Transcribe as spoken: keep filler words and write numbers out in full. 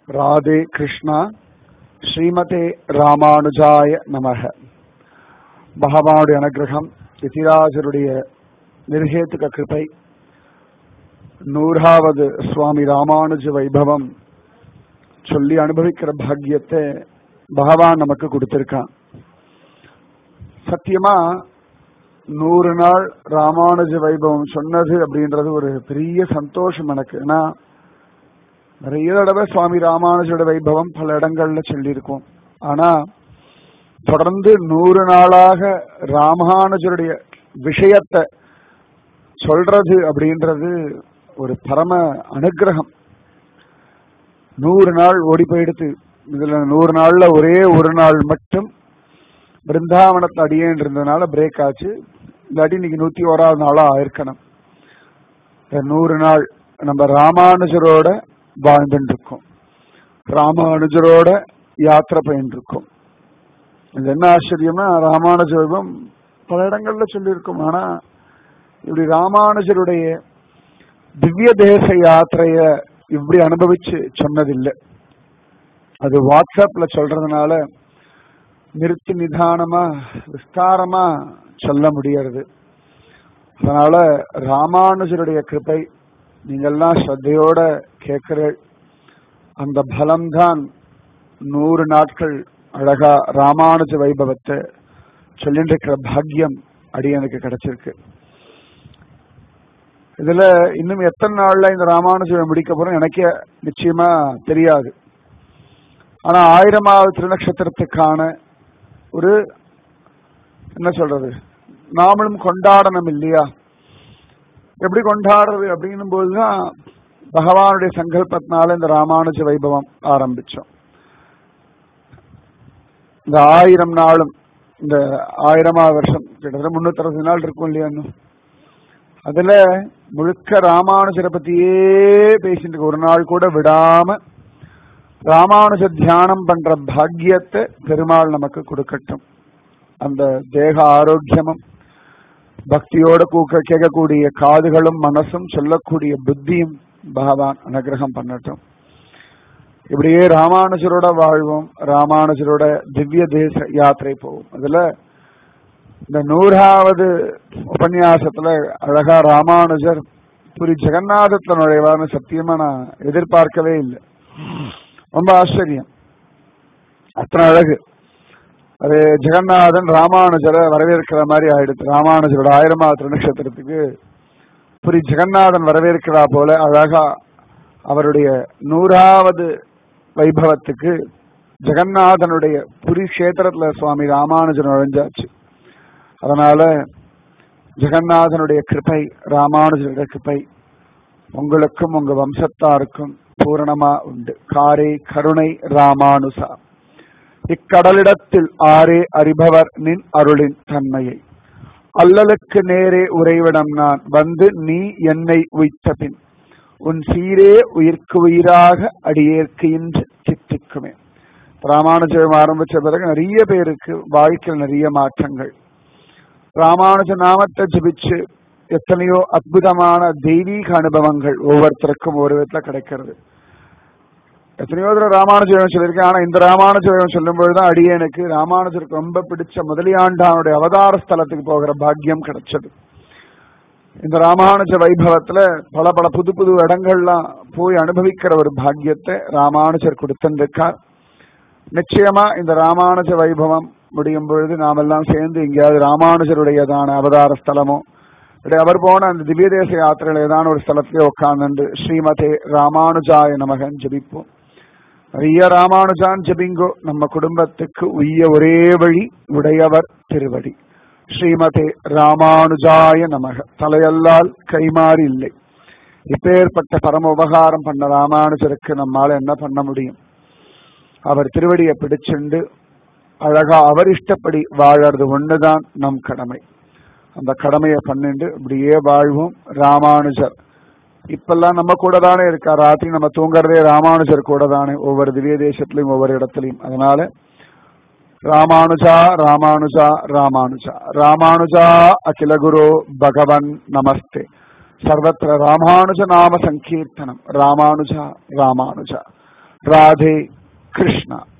ராதே கிருஷ்ணா. ஸ்ரீமதே ராமானுஜாய நமக. பகவானுடைய அனுகிரகம், யதிராஜருடைய நிர்ஹேதுக கிருபை, நூறாவது சுவாமி ராமானுஜ வைபவம் சொல்லி அனுபவிக்கிற பாக்கியத்தை பகவான் நமக்கு கொடுத்திருக்கான். சத்தியமா நூறு நாள் ராமானுஜ வைபவம் சொன்னது அப்படின்றது ஒரு பெரிய சந்தோஷம் எனக்கு. ஏன்னா நிறைய தடவை சுவாமி ராமானுஜோட வைபவம் பல இடங்கள்ல சொல்லியிருக்கோம். ஆனா தொடர்ந்து நூறு நாளாக ராமானுஜருடைய விஷயத்தை சொல்றது அப்படின்றது ஒரு பரம அனுகிரகம். நூறு நாள் ஓடி போயிடுத்து. இதுல நூறு நாள்ல ஒரே ஒரு நாள் மட்டும் பிருந்தாவனத்தை அடியேன் இருந்ததுனால பிரேக் ஆச்சு. இல்லாட்டி இன்னைக்கு நூத்தி ஓராவது நாளா ஆயிருக்கணும். நூறு நாள் நம்ம ராமானுஜரோட வாழ்ந்துட்டு இருக்கோம், ராமானுஜரோட யாத்திரை போயிட்டு இருக்கோம். இது என்ன ஆச்சரியம்னா, ராமானுஜம் பல இடங்கள்ல சொல்லியிருக்கோம். ஆனா இப்படி ராமானுஜருடைய திவ்ய தேச யாத்திரைய இப்படி அனுபவிச்சு சொன்னதில்லை. அது வாட்ஸ்அப்ல சொல்றதுனால நிறுத்தி நிதானமா விஸ்தாரமா சொல்ல முடியறது. அதனால ராமானுஜருடைய கிருபை நீங்கள்லாம் ஸ்ரத்தையோட கேட்கிற அந்த பலம்தான் நூறு நாட்கள் அழகா ராமானுஜ வைபவத்தை சொல்லிட்டு இருக்கிற பாக்கியம் அடியனுக்கு கிடைச்சிருக்கு. இதுல இன்னும் எத்தனை நாள்ல இந்த ராமானுஜம் முடிக்க போறோம் எனக்கே நிச்சயமா தெரியாது. ஆனா ஆயிரமாவது திருநக்ஷத்திரத்துக்கான ஒரு என்ன சொல்றது, நாமளும் கொண்டாடணும் இல்லையா? எப்படி கொண்டாடுறது அப்படின்னும் போதுதான் பகவானுடைய சங்கல்பத்தினால இந்த ராமானுஜ வைபவம் ஆரம்பிச்சோம். இந்த ஆயிரம் நாளும், இந்த ஆயிரமாவது வருஷம் கிட்டத்தட்ட முன்னூத்தி அறுபது நாள் இருக்கும் இல்லையா? அதுல முழுக்க ராமானுஜரை பத்தியே பேசிட்டு ஒரு நாள் கூட விடாம ராமானுஜ தியானம் பண்ற பாக்கியத்தை பெருமாள் நமக்கு கொடுக்கட்டும். அந்த தேக ஆரோக்கியமும் பக்தியோட கூக்க கேட்கக்கூடிய காதுகளும் மனசும் சொல்லக்கூடிய புத்தியும் பகவான் அனுகிரகம் பண்ணட்டும். இப்படியே ராமானுஜரோட வாழ்வோம், ராமானுஜரோட திவ்ய தேச யாத்திரை போவோம். அதுல இந்த நூறாவது உபன்யாசத்துல அழகா ராமானுஜர் புரி ஜெகநாதத்துல நுழைவார்னு சத்தியமா நான் எதிர்பார்க்கவே இல்லை. ரொம்ப ஆச்சரியம், அத்தனை அழகு. அது ஜெகநாதன் ராமானுஜரை வரவேற்கிற மாதிரி ஆயிடுச்சு. ராமானுஜரோட ஆயிரமாவது திருநக்ஷத்திரத்துக்கு புரி ஜெகநாதன் வரவேற்கிறா போல அழகா அவருடைய நூறாவது வைபவத்துக்கு ஜெகநாதனுடைய புரி கஷேத்திரத்துல சுவாமி ராமானுஜன் நுழைஞ்சாச்சு. அதனால ஜெகநாதனுடைய கிருபை, ராமானுஜருடைய கிருபை உங்களுக்கும் உங்க வம்சத்தாருக்கும் பூரணமா உண்டு. காரே கருணை ராமானுசா, இக்கடலிடத்தில் ஆரே அறிபவர் நின் அருளின் தன்மையை, அல்லலுக்கு நேரே உறைவிடம் நான் வந்து நீ என்னை உய்த்த பின் உன் சீரே உயிர்க்கு உயிராக அடியேற்கு இன்று சித்திக்குமே. ராமானுஜம் ஆரம்பிச்ச பிறகு நிறைய பேருக்கு வாழ்க்கையில் நிறைய மாற்றங்கள். ராமானுஜ நாமத்தை ஜபிச்சு எத்தனையோ அற்புதமான தெய்வீக அனுபவங்கள் ஒவ்வொருத்தருக்கும் ஒரு விதத்துல கிடைக்கிறது. எத்தனையோ தடவை ராமானுஜம் சொல்லியிருக்கேன். ஆனா இந்த ராமானுஜம் சொல்லும் பொழுதுதான் அடியனுக்கு ராமானுஜருக்கு ரொம்ப பிடிச்ச முதலியாண்டானுடைய அவதார ஸ்தலத்துக்கு போகிற பாக்கியம் கிடைச்சது. இந்த ராமானுஜ வைபவத்துல பல பல புது புது இடங்கள்லாம் போய் அனுபவிக்கிற ஒரு பாக்கியத்தை ராமானுஜர் கொடுத்திருக்கார். நிச்சயமா இந்த ராமானுஜ வைபவம் முடியும் பொழுது நாமெல்லாம் சேர்ந்து எங்கேயாவது ராமானுஜருடையதான அவதார ஸ்தலமோ அவர் போன அந்த திவ்ய தேச யாத்திரையில ஏதான ஒரு ஸ்தலத்திலே உட்கார்ந்து ஸ்ரீமதே ராமானுஜாய நமகன் ஜபிப்போம். நிறைய ராமானுஜான் ஜபிங்கோ. நம்ம குடும்பத்துக்கு உய்ய ஒரே வழி உடையவர் திருவடி. ஸ்ரீமதே ராமானுஜாய நமக. தலையல்லால் கைமாறி இல்லை. இப்பேற்பட்ட பரம உபகாரம் பண்ண ராமானுஜருக்கு நம்மால என்ன பண்ண முடியும்? அவர் திருவடியை பிடிச்சுண்டு அழகா அவர் இஷ்டப்படி வாழறது ஒண்ணுதான் நம் கடமை. அந்த கடமையை பண்ணிட்டு இப்படியே வாழ்வோம். ராமானுஜர் இப்பெல்லாம் நம்ம கூட தானே இருக்கா. ராத்திரி நம்ம தூங்குறதே ராமானுஜர் கூட தானே, ஒவ்வொரு திவ்ய தேசத்திலையும் ஒவ்வொரு இடத்துலையும். அதனால ராமானுஜா ராமானுஜா ராமானுஜா ராமானுஜா அகில குரு பகவன் நமஸ்தே. சர்வத்திர ராமானுஜ நாம சங்கீர்த்தனம். ராமானுஜா ராமானுஜா ராதே கிருஷ்ணா.